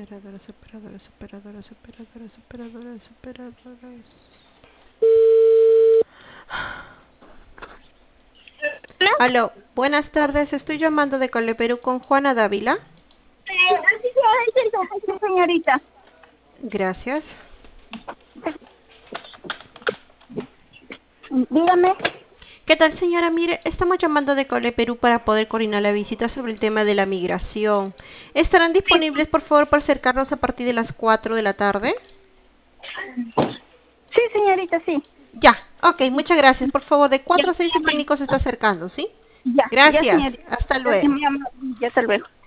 operadoras. ¿No? Aló, buenas tardes. Estoy llamando de Coleperú con Juana Dávila. Sí, señorita. Gracias. Dígame. ¿Qué tal, señora? Mire, estamos llamando de Coleperú para poder coordinar la visita sobre el tema de la migración. ¿Estarán Sí, disponibles, por favor, para acercarnos a partir de las 4 de la tarde? sí, señorita, sí. Ya, ok, muchas gracias. Por favor, de Ya, 4 a 6 el técnico se está acercando, ¿sí? ya, ya, Gracias. señorita. Hasta Gracias, luego. mi amor. Ya, hasta luego.